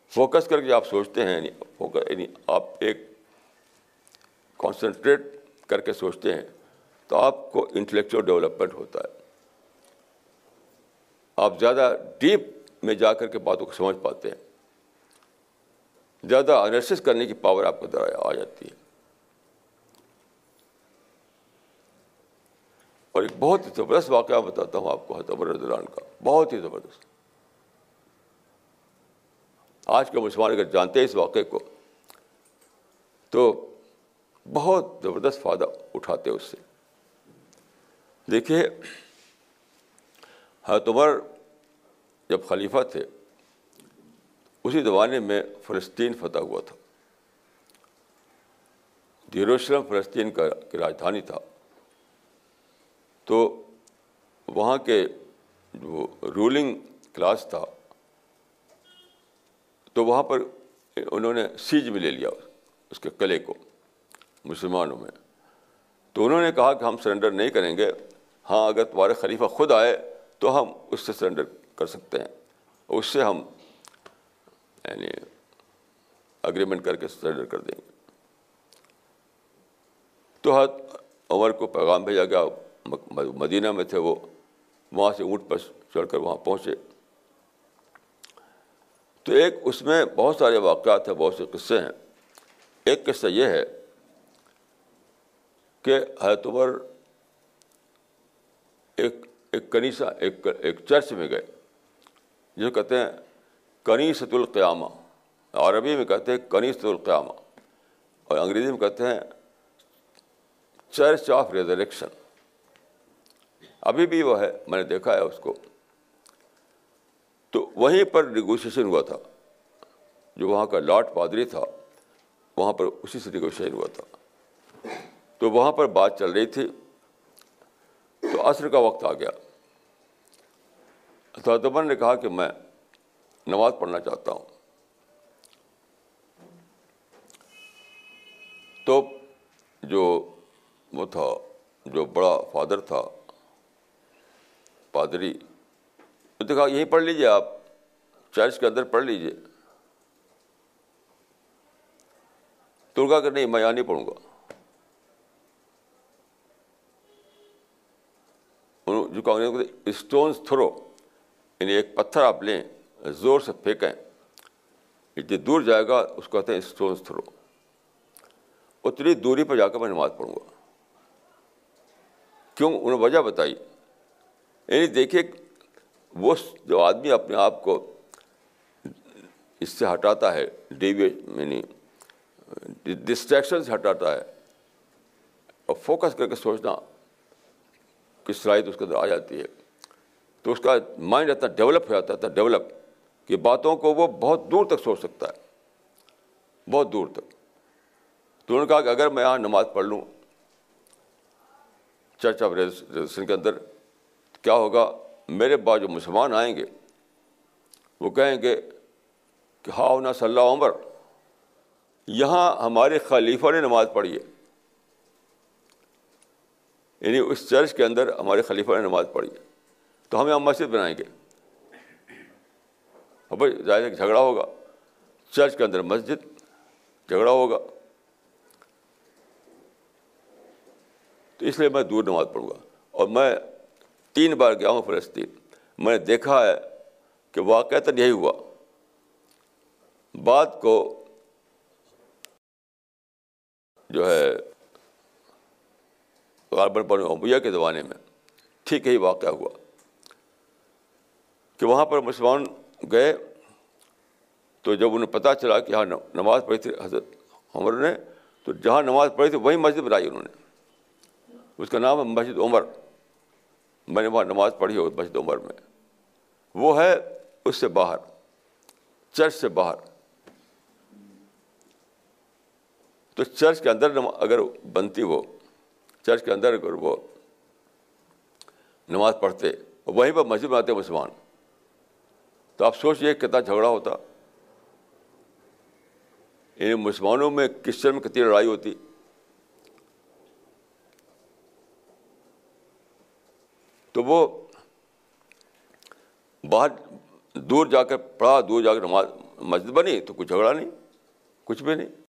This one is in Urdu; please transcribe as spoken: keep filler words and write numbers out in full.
فوکس کر کے آپ سوچتے ہیں, یعنی فوکس یعنی آپ ایک کانسنٹریٹ کر کے سوچتے ہیں تو آپ کو انٹلیکچوئل ڈیولپمنٹ ہوتا ہے. آپ زیادہ ڈیپ میں جا کر کے باتوں کو سمجھ پاتے ہیں, زیادہ انالیسس کرنے کی پاور آپ کو اندر آ جاتی ہے. اور ایک بہت ہی زبردست واقعہ بتاتا ہوں آپ کو حضرت عمر رضی اللہ عنہ کا, بہت ہی زبردست. آج کے مسلمان اگر جانتے ہیں اس واقعے کو تو بہت زبردست فائدہ اٹھاتے ہیں اس سے. دیکھیے, حضرت عمر جب خلیفہ تھے اسی زمانے میں فلسطین فتح ہوا تھا. یروشلم فلسطین کا کی راجدھانی تھا. تو وہاں کے جو رولنگ کلاس تھا تو وہاں پر انہوں نے سیج میں لے لیا اس کے قلعے کو مسلمانوں میں. تو انہوں نے کہا کہ ہم سرنڈر نہیں کریں گے, ہاں اگر تمہارے خلیفہ خود آئے تو ہم اس سے سرنڈر کر سکتے ہیں, اس سے ہم یعنی اگریمنٹ کر کے سرنڈر کر دیں گے. تو حضرت عمر کو پیغام بھیجا گیا, مدینہ میں تھے وہ, وہاں سے اونٹ پر چڑھ کر وہاں پہنچے. تو ایک اس میں بہت سارے واقعات ہیں, بہت سے قصے ہیں. ایک قصہ یہ ہے کہ حضرت عمر ایک ایک کنیسہ ایک ایک چرچ میں گئے جو کہتے ہیں کنیسۃ القیامہ, عربی میں کہتے ہیں کنیسۃ القیامہ, اور انگریزی میں کہتے ہیں چرچ آف ریزریکشن. ابھی بھی وہ ہے, میں نے دیکھا ہے اس کو. تو وہیں پر نیگوشیشن ہوا تھا, جو وہاں کا لاٹ پادری تھا وہاں پر اسی سے نیگوشیشن ہوا تھا. تو وہاں پر بات چل رہی تھی. تو عصر کا وقت آ گیا. حضرت عمر نے کہا کہ میں نماز پڑھنا چاہتا ہوں. تو جو وہ تھا, جو بڑا فادر تھا, پادری, تو کہا یہیں پڑھ لیجیے, آپ چرچ کے اندر پڑھ لیجیے. تو کہا کہ نہیں, میں یہاں نہیں پڑھوں گا. جو کہا اسٹونس تھرو, یعنی ایک پتھر آپ لیں, زور سے پھینکیں, جتنی دور جائے گا اس کو کہتے ہیں اسٹونس تھرو. اتنی دوری پر جا کر میں نماز پڑھوں گا. کیوں؟ انہوں نے وجہ بتائی. یعنی دیکھیے, وہ جو آدمی اپنے آپ کو اس سے ہٹاتا ہے, ڈیویٹ یعنی ڈسٹریکشن سے ہٹاتا ہے, اور فوکس کر کے سوچنا کی صلاحیت اس کے اندر آ جاتی ہے, تو اس کا مائنڈ اتنا ڈیولپ ہو جاتا ہے, ڈیولپ کہ باتوں کو وہ بہت دور تک سوچ سکتا ہے, بہت دور تک. تو انہوں نے کہا کہ اگر میں یہاں نماز پڑھ لوں چرچ آف ریزریکشن کے اندر, کیا ہوگا, میرے بعد جو مسلمان آئیں گے وہ کہیں گے کہ ہاؤ نا صلی اللہ عمر, یہاں ہمارے خلیفہ نے نماز پڑھی ہے. یعنی اس چرچ کے اندر ہمارے خلیفہ نے نماز پڑھی ہے, تو ہم یہاں مسجد بنائیں گے. اور بھائی ظاہر ہے کہ جھگڑا ہوگا, چرچ کے اندر مسجد, جھگڑا ہوگا. تو اس لیے میں دور نماز پڑھوں گا. اور میں تین بار گیا ہوں فلسطین, میں نے دیکھا ہے کہ واقعتاً یہی ہوا. بات کو جو ہے غالباً بنو امیہ کے زمانے میں ٹھیک یہی واقعہ ہوا کہ وہاں پر مسلمان گئے. تو جب انہیں پتہ چلا کہ ہاں نماز پڑھی تھی حضرت عمر نے, تو جہاں نماز پڑھی تھی وہیں مسجد بنائی انہوں نے. اس کا نام ہے مسجد عمر. میں نے وہاں نماز پڑھی ہے مسجد عمر میں. وہ ہے اس سے باہر, چرچ سے باہر. تو چرچ کے اندر اگر بنتی, وہ چرچ کے اندر اگر وہ نماز پڑھتے, وہیں پر مسجد بناتے مسلمان, تو آپ سوچئے کتنا جھگڑا ہوتا. یعنی مسلمانوں میں کرسچن میں کتنی لڑائی ہوتی. تو وہ باہر دور جا کر پڑھا, دور جا کر نماز مسجد بنی تو کچھ جھگڑا نہیں، کچھ بھی نہیں.